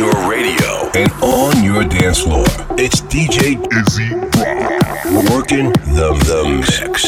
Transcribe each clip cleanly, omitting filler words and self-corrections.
your radio and on your dance floor. It's DJ Izzy Rock. Working the mix.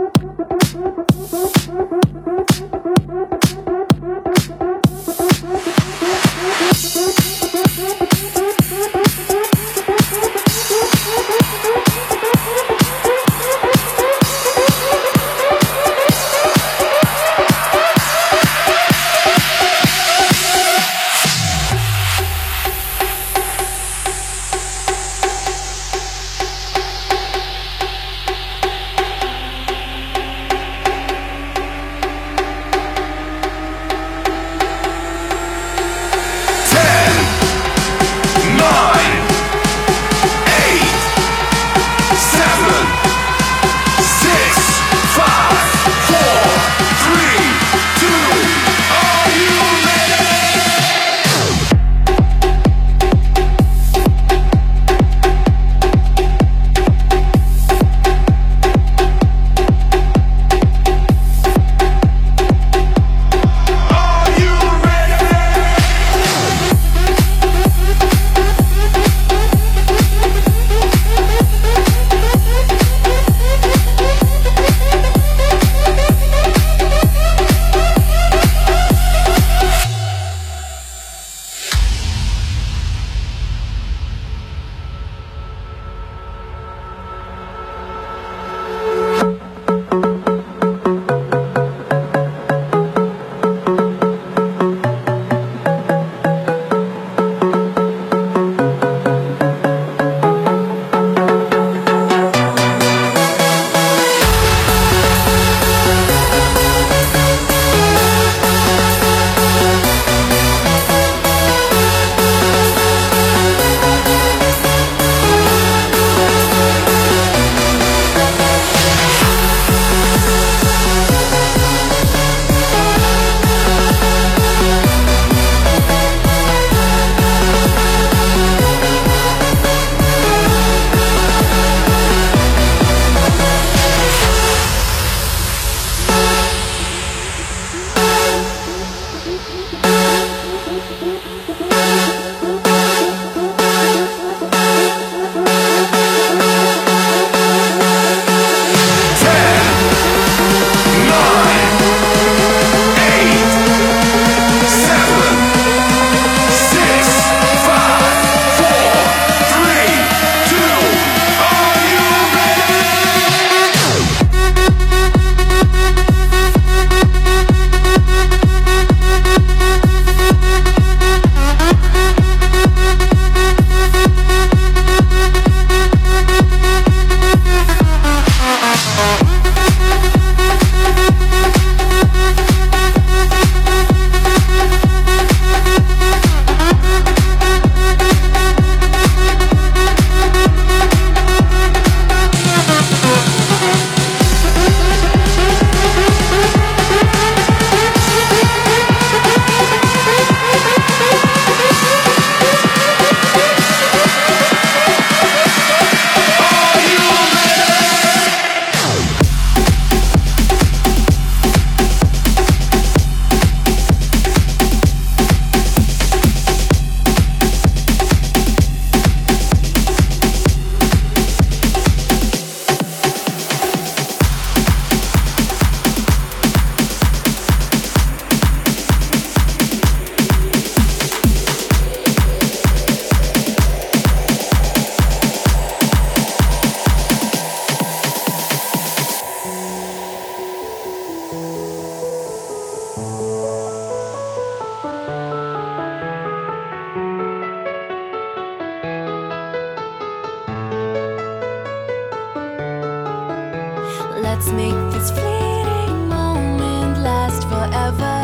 Let's make this fleeting moment last forever.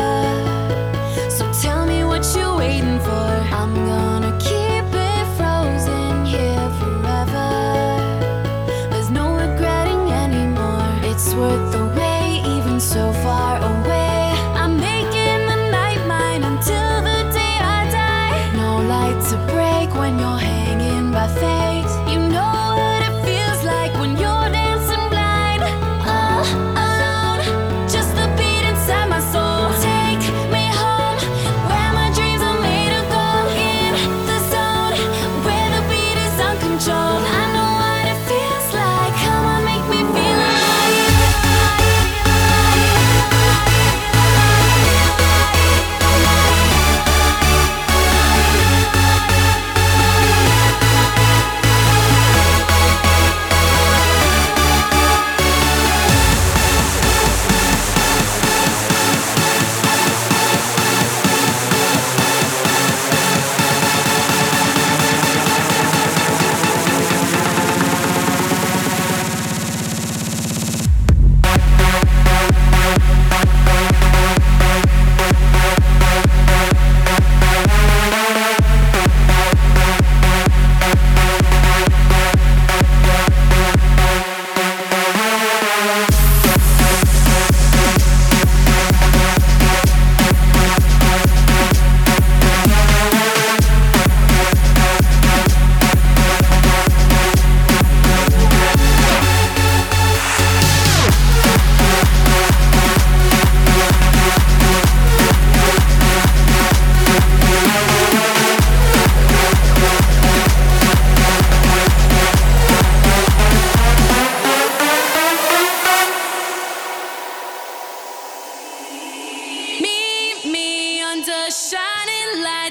So tell me what you're waiting for. I'm gonna keep it frozen here forever. There's no regretting anymore. It's worth the wait, even so far away. I'm making the night mine until the day I die. No light to break when you're hanging by fate. You know what it feels like when you're dancing blind, all alone. Just the beat inside my soul. Take me home, where my dreams are made of gold. In the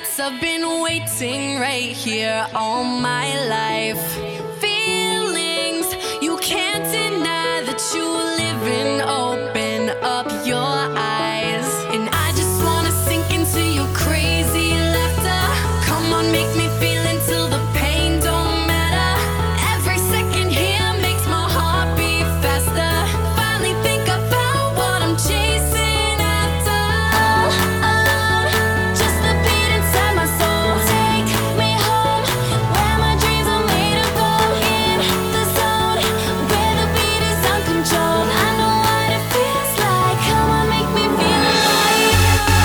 minutes, I've been waiting right here all my life. Feelings you can't deny that you live in. Open up your eyes, and I just wanna sink into your crazy laughter. Come on, make me feel until the pain don't matter. Every second here makes my heart beat faster. Finally think I found what I'm chasing after. Just the beat inside my soul. Take me home, where my dreams are made of gold. In the zone, where the beat is uncontrolled. I know what it feels like. Come on, make me feel alive.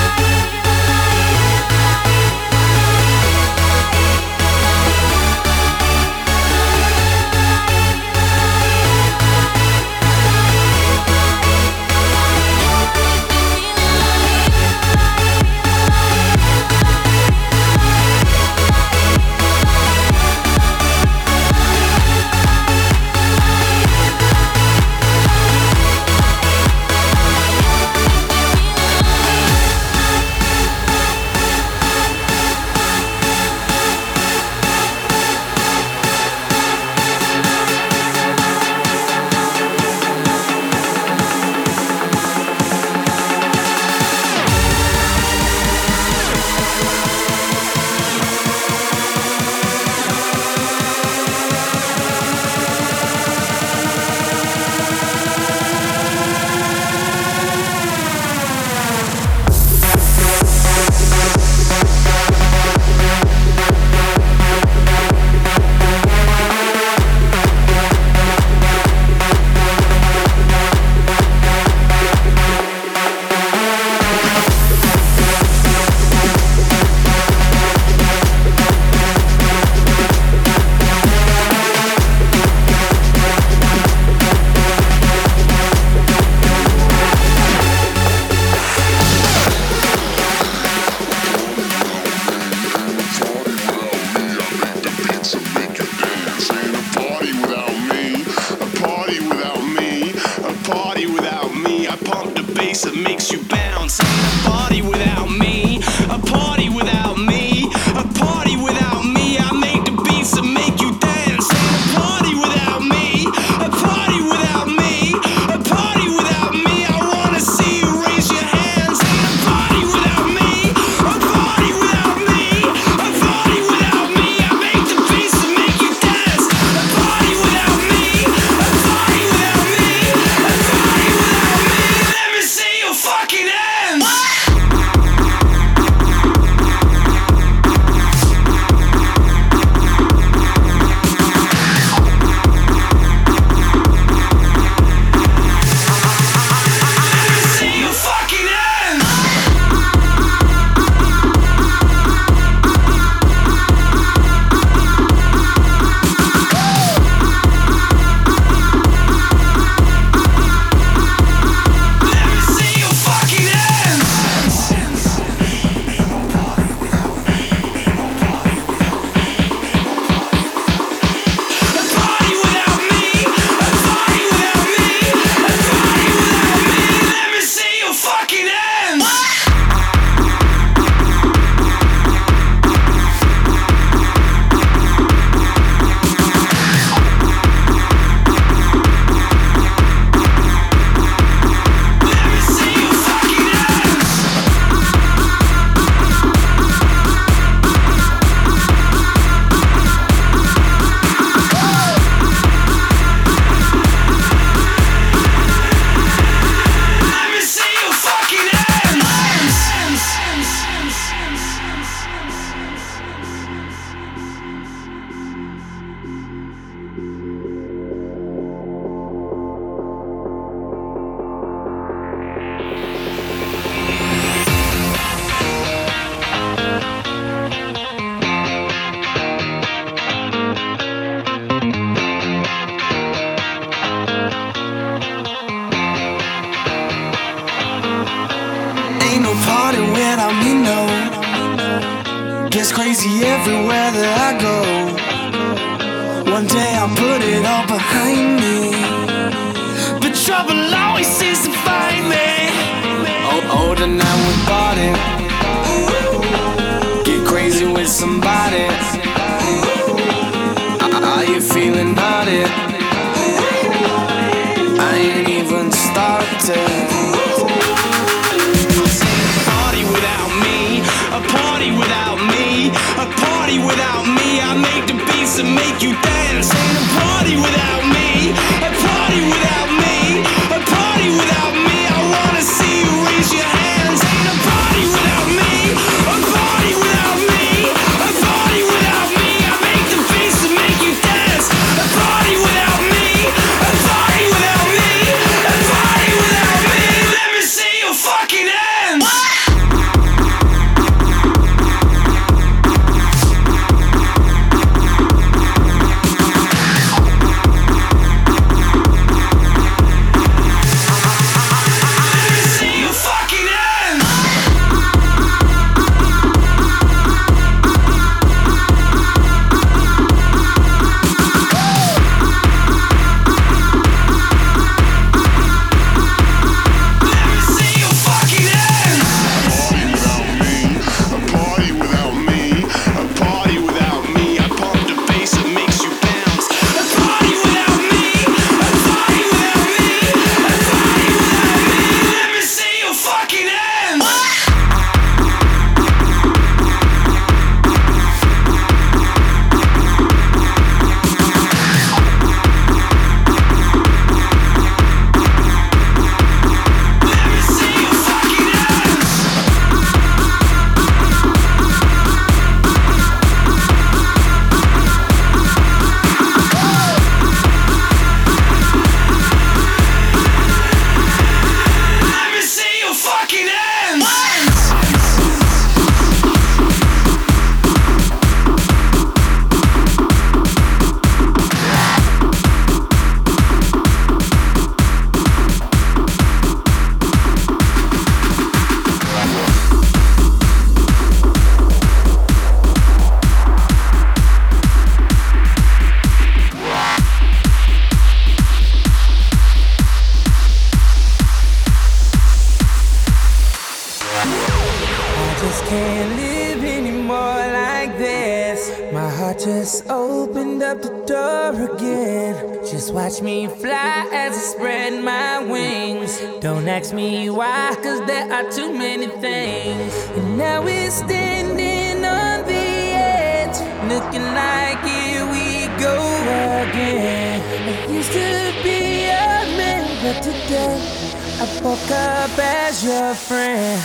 That makes you bounce. Ain't a party without me. A party without me. A party without me. I make the beats that make you dance. Ain't a party without me. A party without me. A party without me. I wanna see you raise your hands. Ain't a party without me. A party without me. A party without me. I make the beats that make you dance. A party without me. A party without me. A party without me. Let me see your fucking hands. Ain't no party without me, no. Gets crazy everywhere that I go. One day I'll put it all behind me, but trouble always seems to find me. Oh, tonight we party. Get crazy. crazy with somebody? Are you feeling naughty? I ain't even started. Party without me, a party without me, a party without me. I make the beats and make you dance. Ain't a party without me, a party without me, a party without me. I wanna see you raise your hands. Ain't a party without me, a party without me, a party without me. I make the beats and make you dance. A party without me, a party without me, a party without me. Let me see your fucking hands. Watch me fly as I spread my wings. Don't ask me why, cause there are too many things. And now we're standing on the edge, looking like here we go again. I used to be a man, but today I woke up as your friend.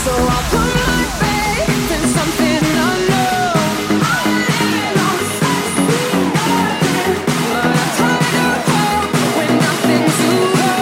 So I'll put my faith in something unknown. But I'm tired of hope when nothing's to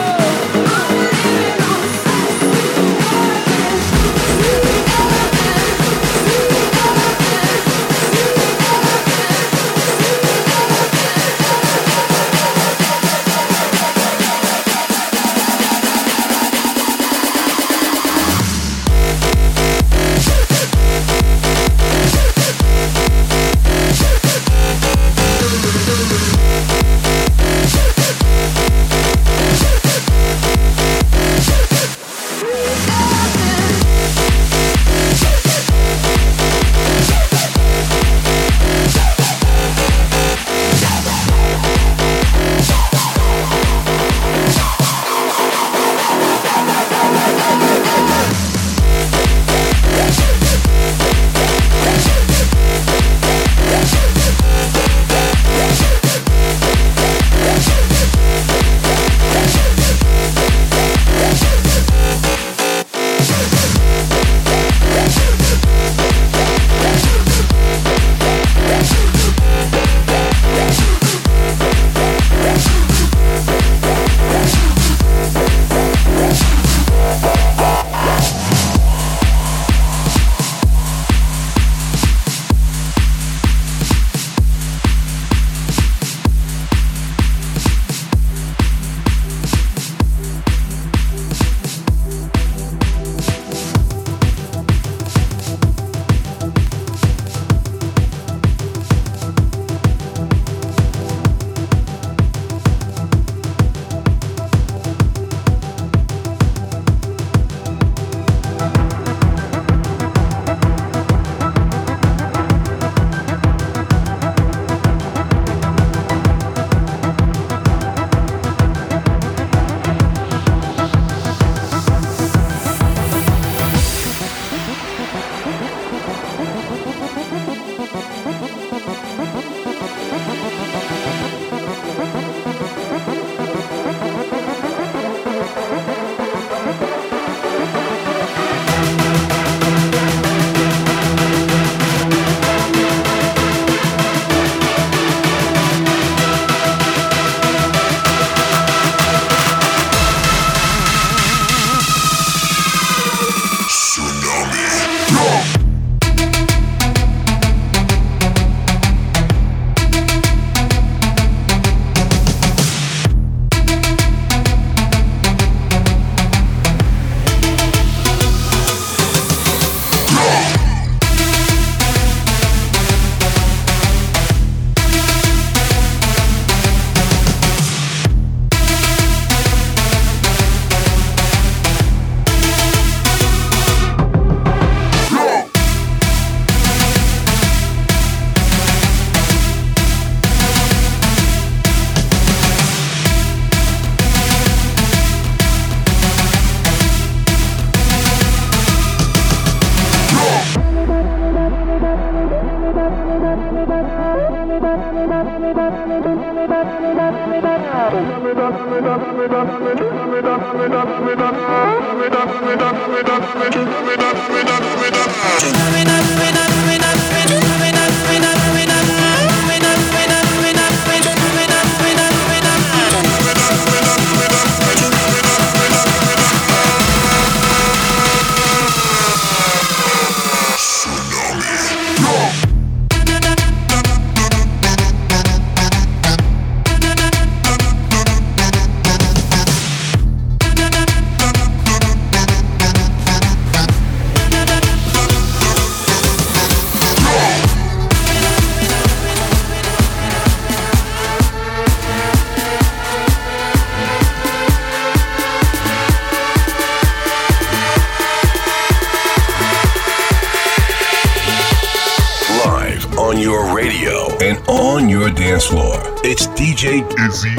dance floor. It's DJ Izzy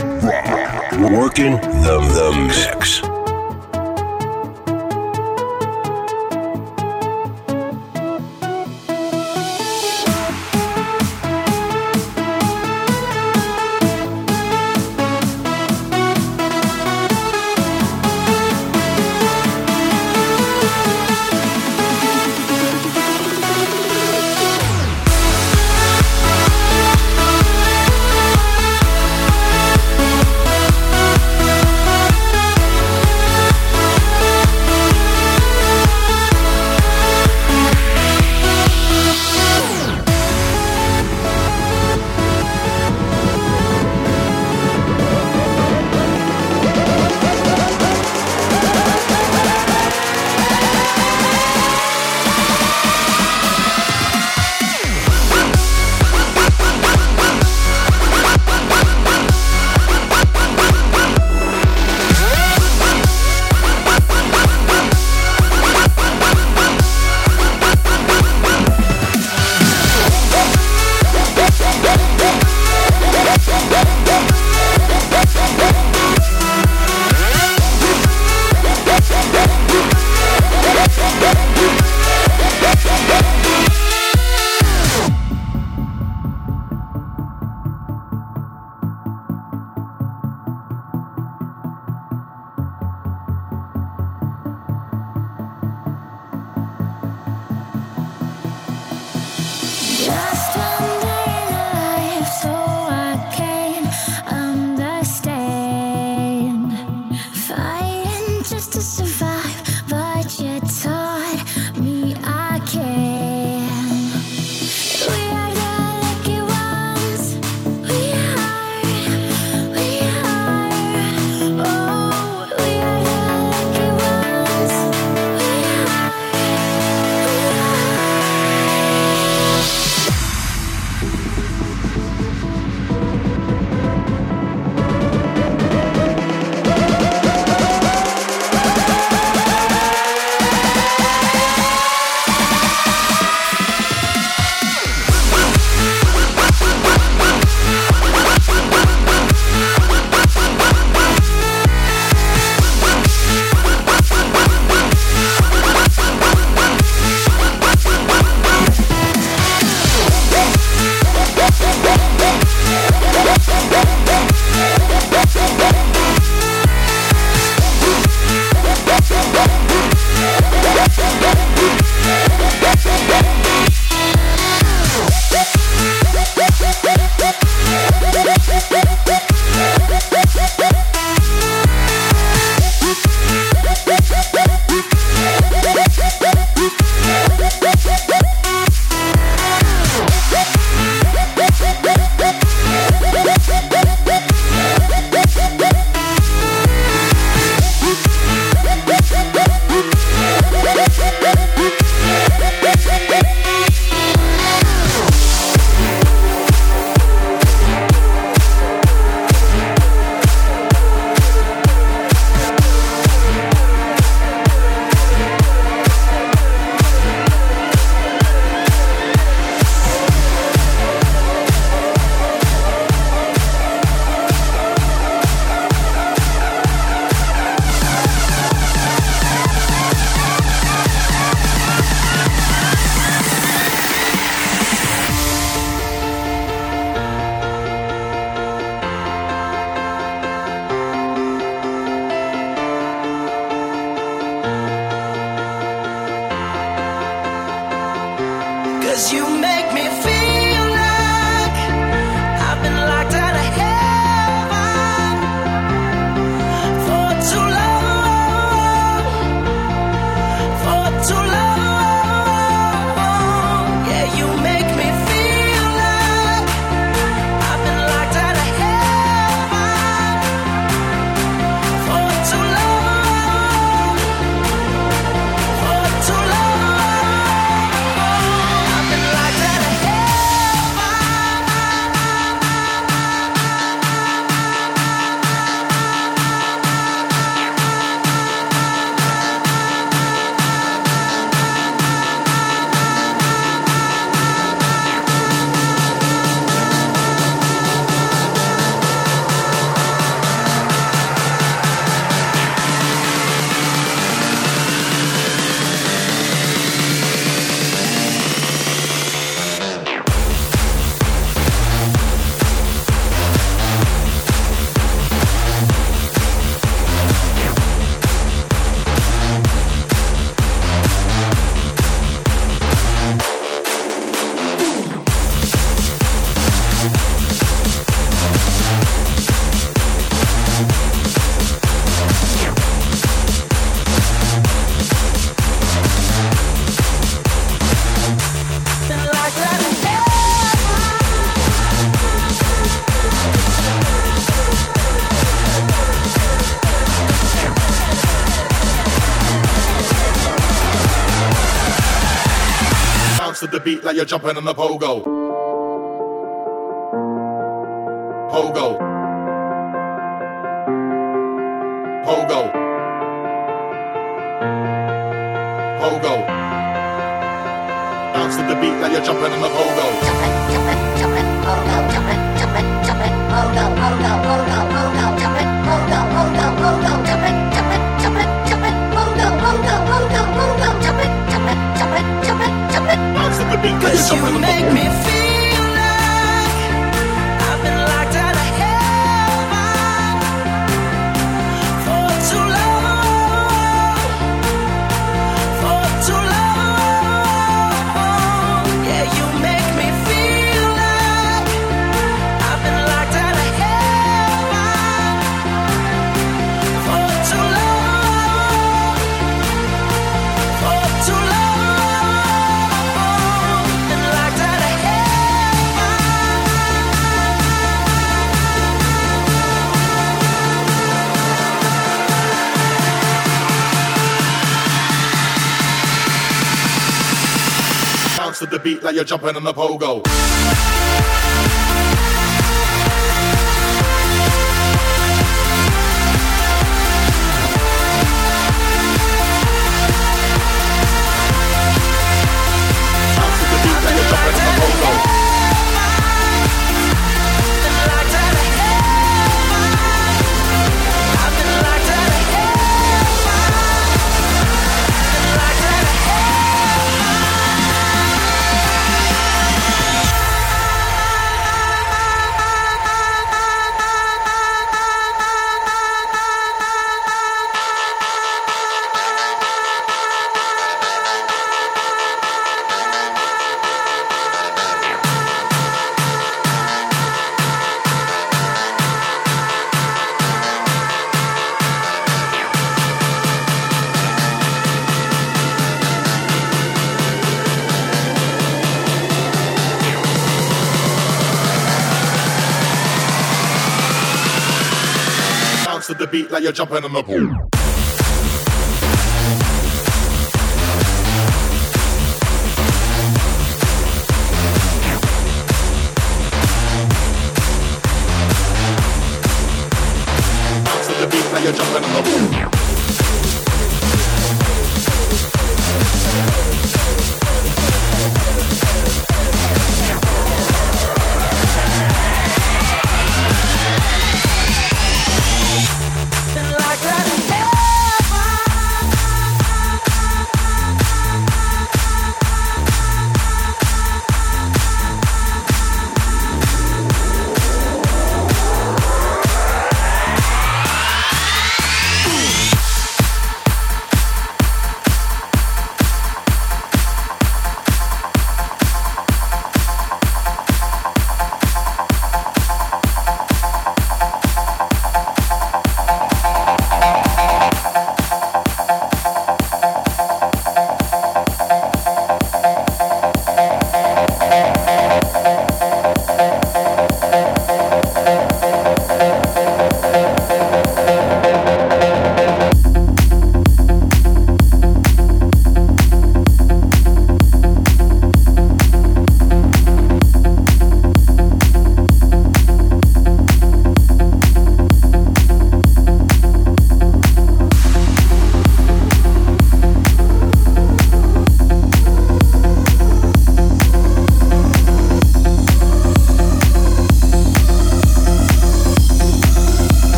Rock working the mix. To the beat like you're jumping on the pogo. Pogo. Pogo. Pogo. Bounce to the beat like you're jumping on the pogo. Jumping, pogo, jumping, pogo, pogo, pogo, pogo, jumping, pogo, pogo, pogo, jumping, pogo, pogo, pogo, pogo, jumping. Cause you make me feel like I've been locked out of heaven for too long, for too long. Yeah, you make me feel like I've been locked out of heaven for too long, for too long. To the beat like you're jumping on the pogo. To the beat like you're jumping on the pool.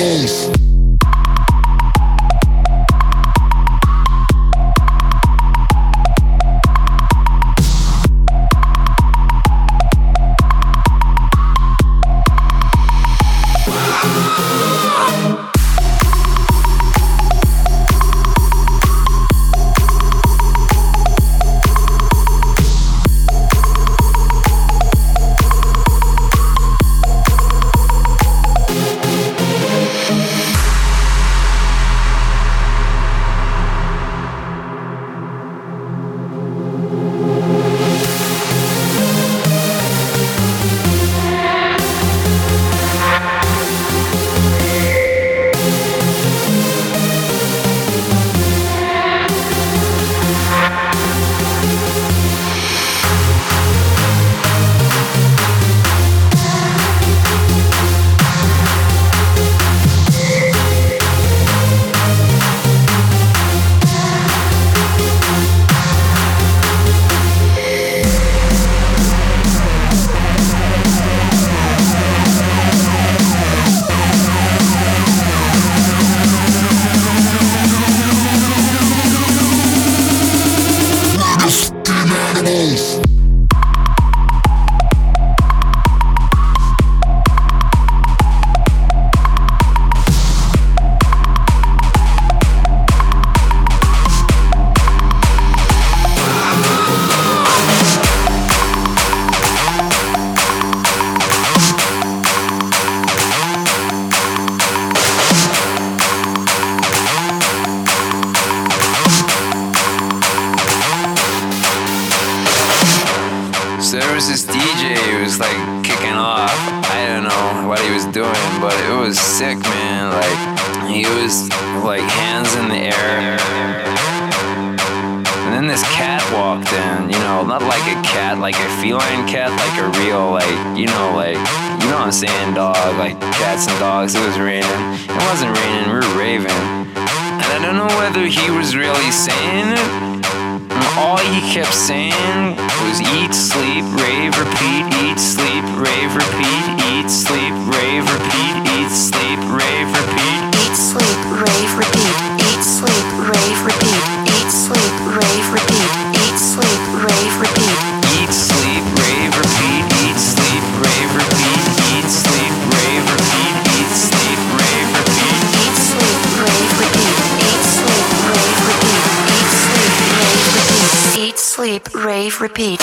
Repeat.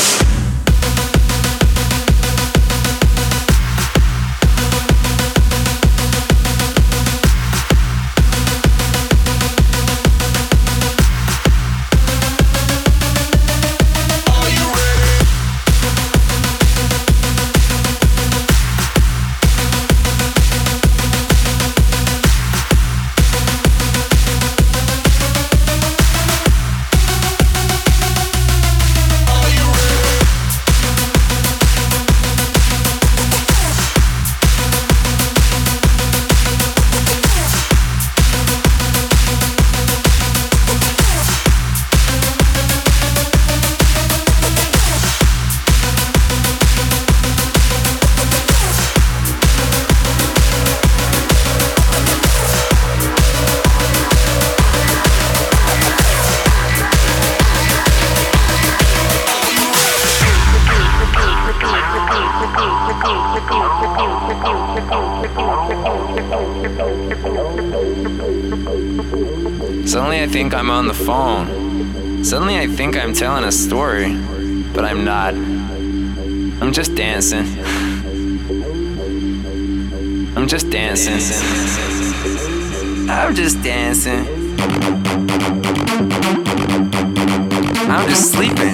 Suddenly I think I'm on the phone. Suddenly I think I'm telling a story, but I'm not. I'm just dancing. I'm just dancing. I'm just dancing. I'm just sleeping.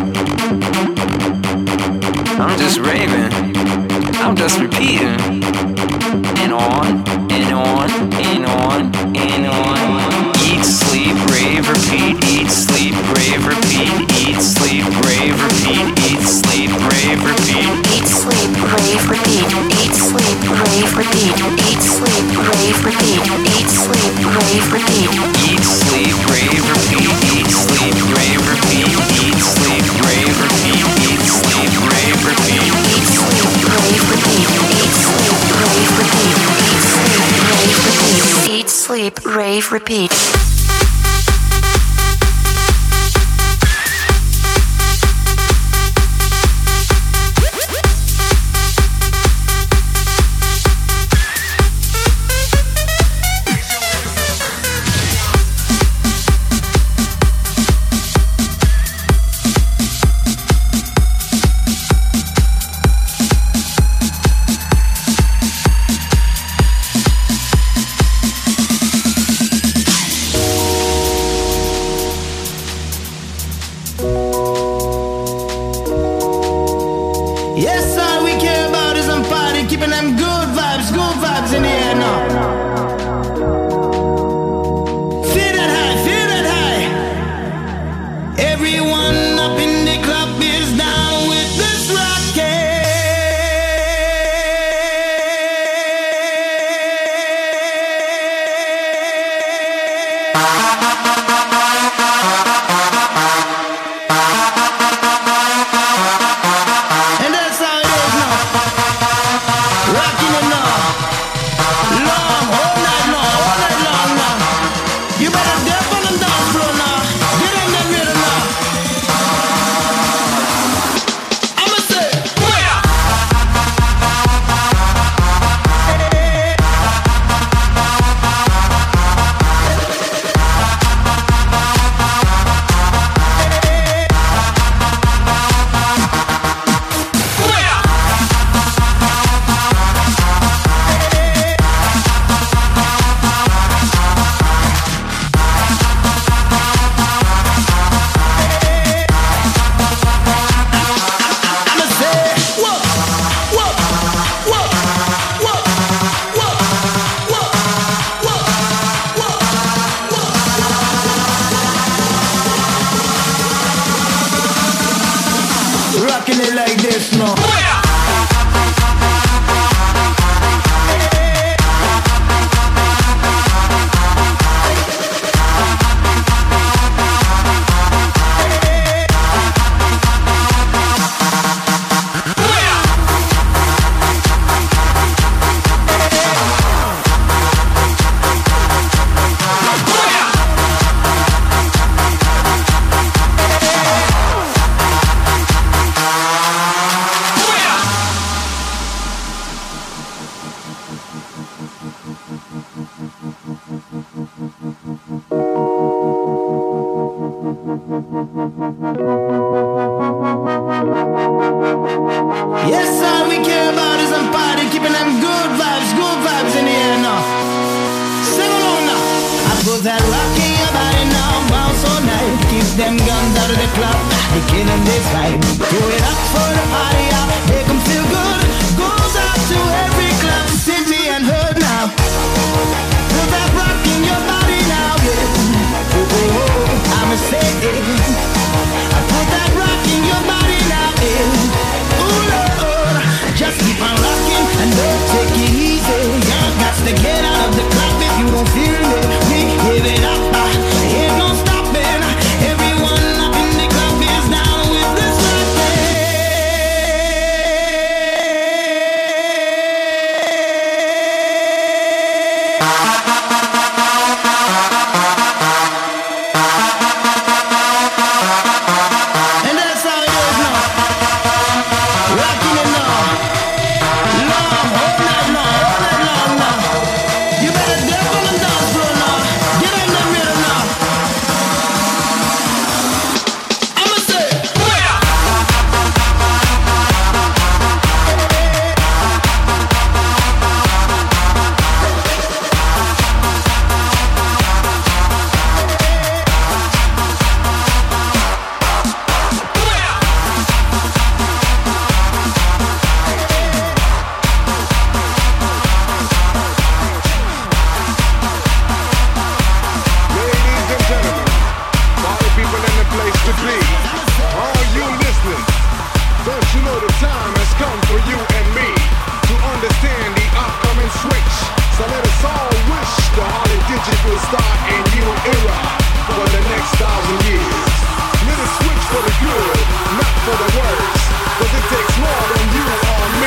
I'm just raving. I'm just repeating. And on, and on, and on, and on. Eat, sleep, rave, repeat. Eat, sleep, rave, repeat. Eat, sleep, rave, repeat. Eat, sleep, rave, repeat. Eat, sleep, rave, repeat. Eat, sleep, rave, repeat. Eat, sleep, rave, repeat. Eat, sleep, rave, repeat. Eat, sleep, rave, repeat. Eat, sleep, rave, repeat. Eat, sleep, rave, repeat. Eat, sleep, rave, repeat. Eat, sleep, rave, repeat. Eat, sleep, rave, repeat. Eat, sleep, rave, repeat. sleep, rave, repeat.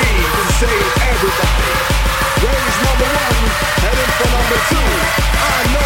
Raise number one, heading for number two. I know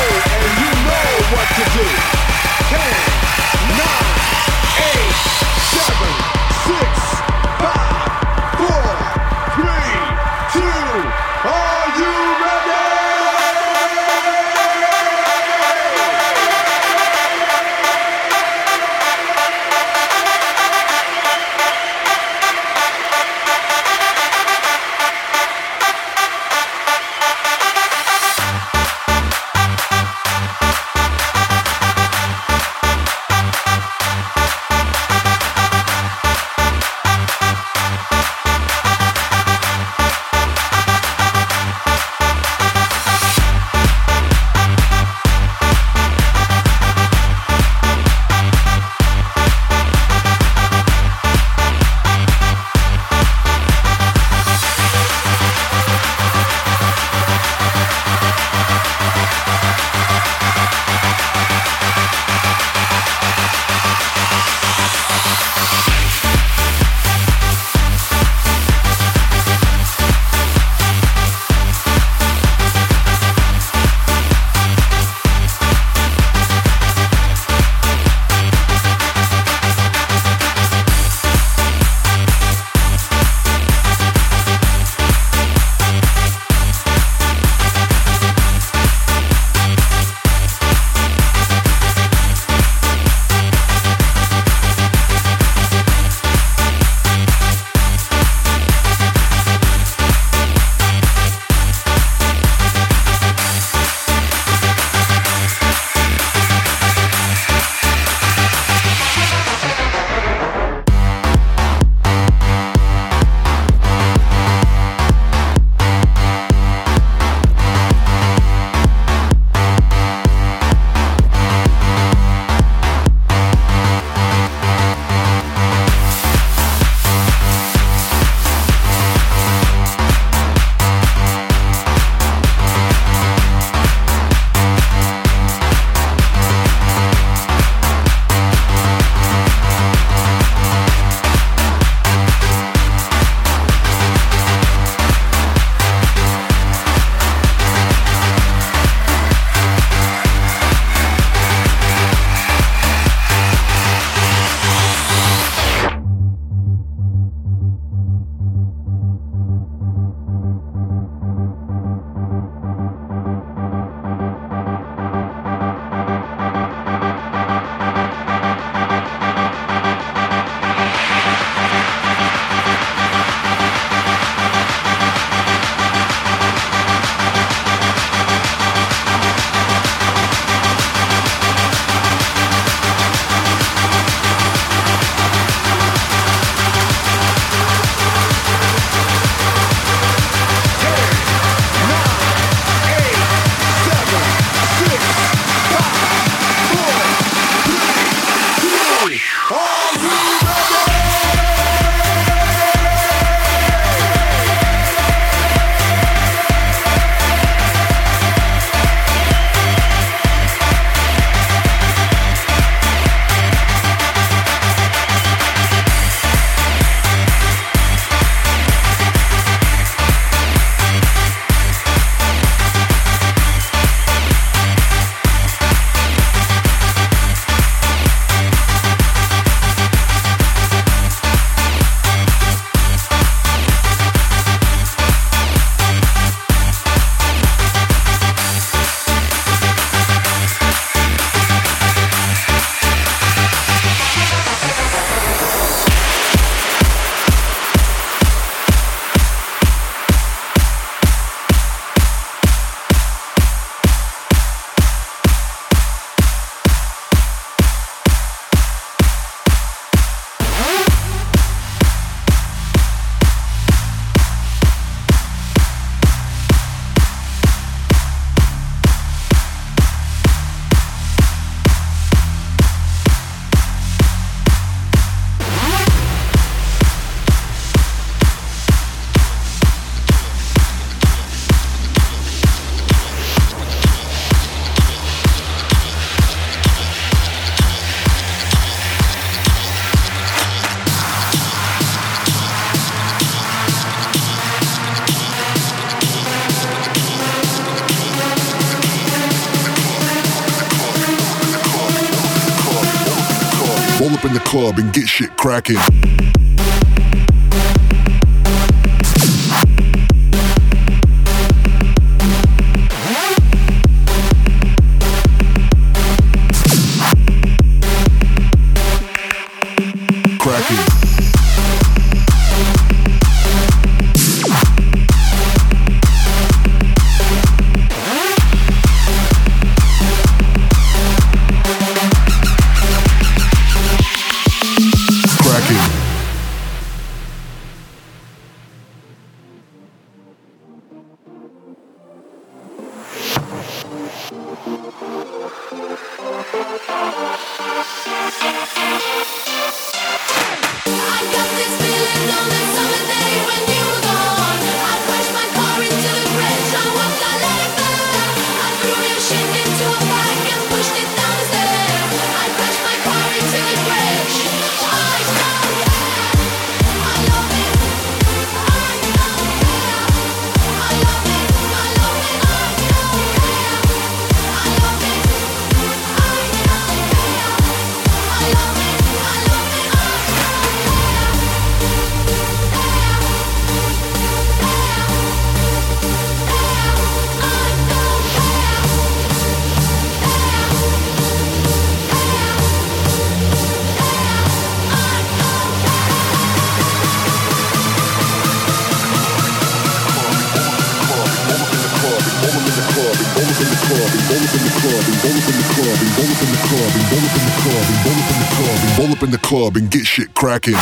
up in the club and get shit cracking. Roll up in the club and get shit cracking.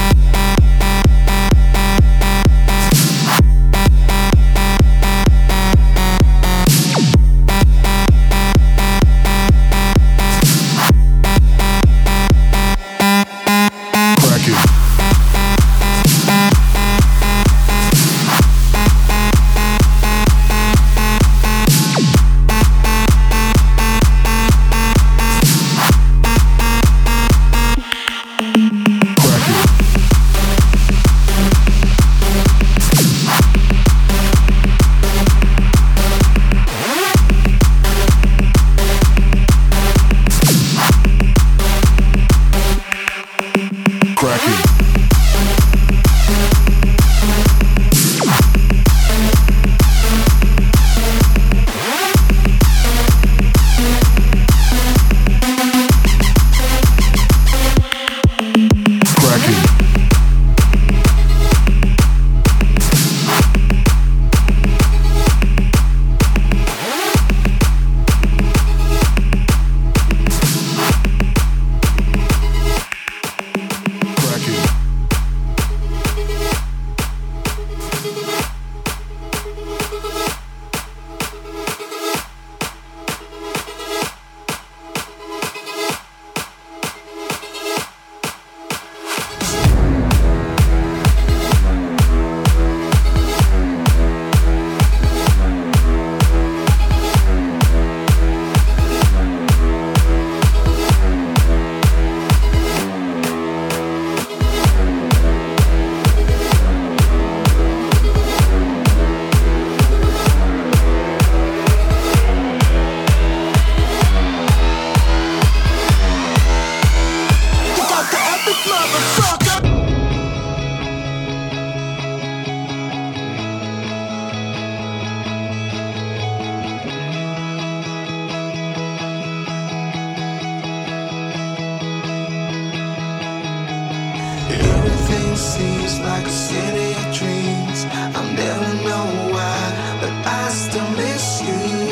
Seems like a city of dreams. I'll never know why, but I still miss you.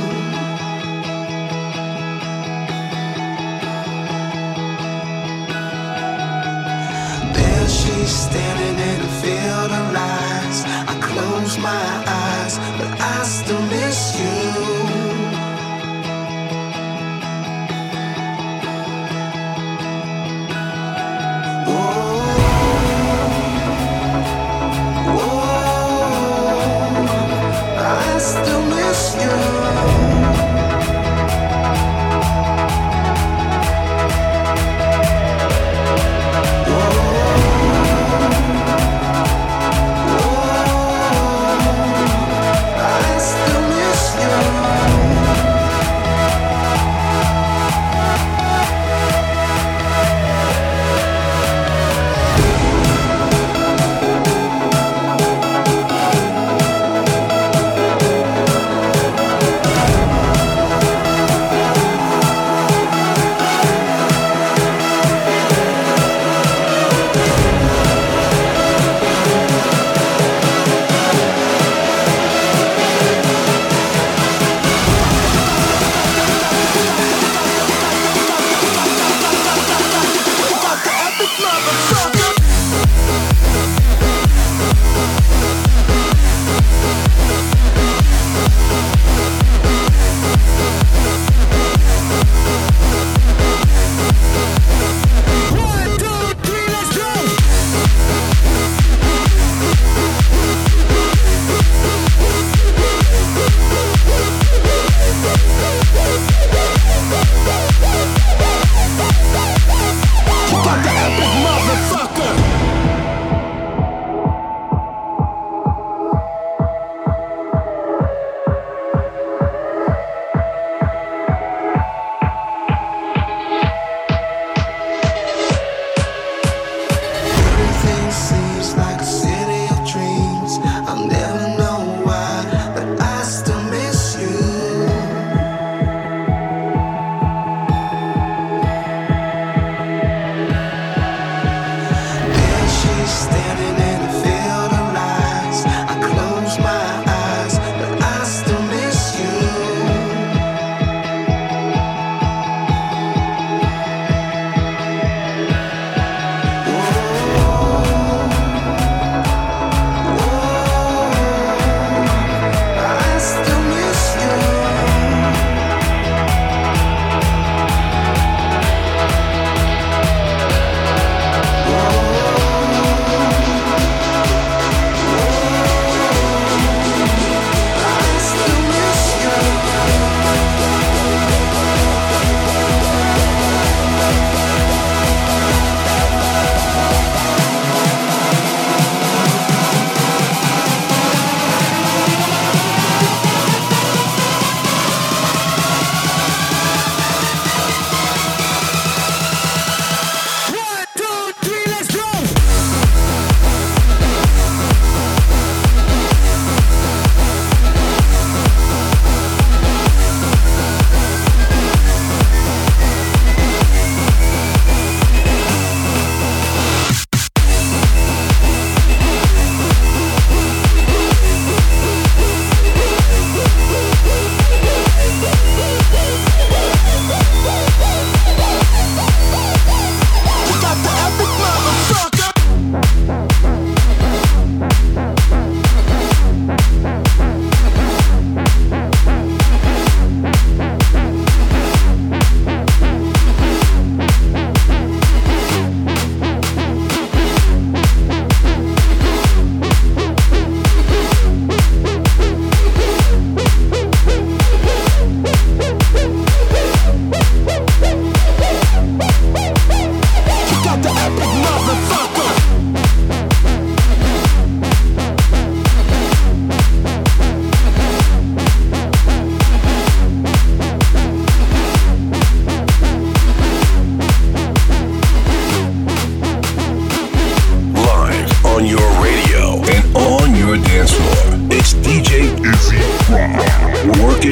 There she's standing in a field of lights. I close my eyes, but I still miss you. Still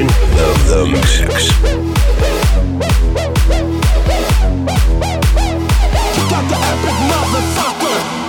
Working the mix. You got the epic motherfucker.